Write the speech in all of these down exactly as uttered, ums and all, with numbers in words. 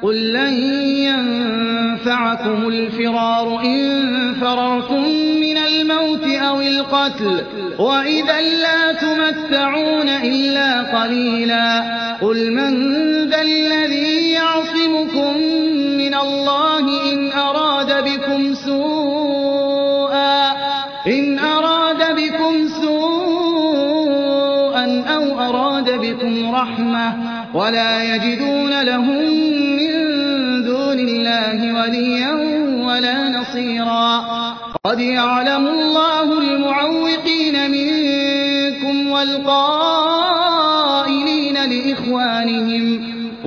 قل لن ينفعكم الفرار إن فررتم من الموت أو القتل وإذا لا تمتعون إلا قليلا قل من ذا الذي يعصمكم من الله إن أراد بكم سوءا إن أراد بكم سوءا أو أراد بكم رحمة ولا يجدون لهم من دون الله وليا ولا نصيرا قد يعلم الله المعوقين منكم والقائلين لإخوانهم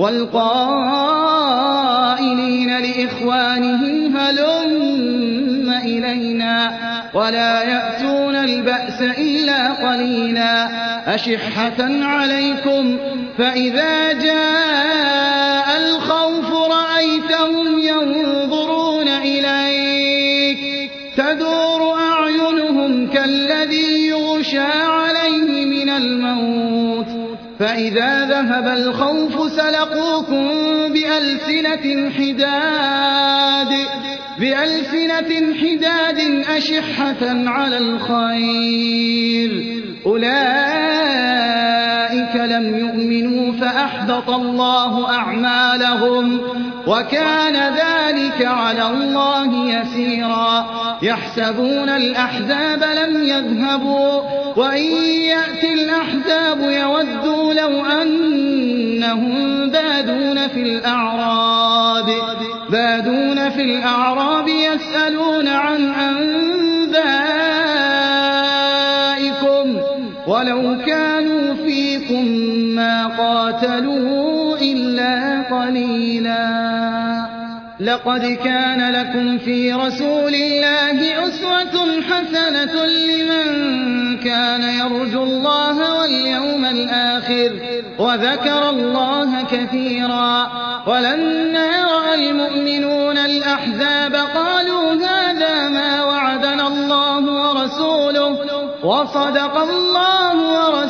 والقائلين لإخوانهم هلم إلينا ولا يأتون البأس إلا قليلا أشحة عليكم فإذا جاء الخوف رأيتهم ينظرون إليك تدور أعينهم كالذي يغشى عليه من الموت فإذا ذهب الخوف سلقوكم بألسنة حداد بألسنة حداد أشحة على الخير أولئك لم يؤمنوا فأحبط الله أعمالهم وكان ذلك على الله يسيرا يحسبون الأحزاب لم يذهبوا وإن يأتي الأحزاب يودوا لو أنهم بادون في الأعراب بادون في الأعراب يسألون عن أنبائكم ولو كانوا فيكم ما قاتلوا إلا قليلا لقد كان لكم في رسول الله أسوة حسنة لمن كان يرجو الله واليوم الآخر وذكر الله كثيرا ولما رأى المؤمنون الأحزاب قالوا هذا ما وعدنا الله ورسوله وصدق الله ورسوله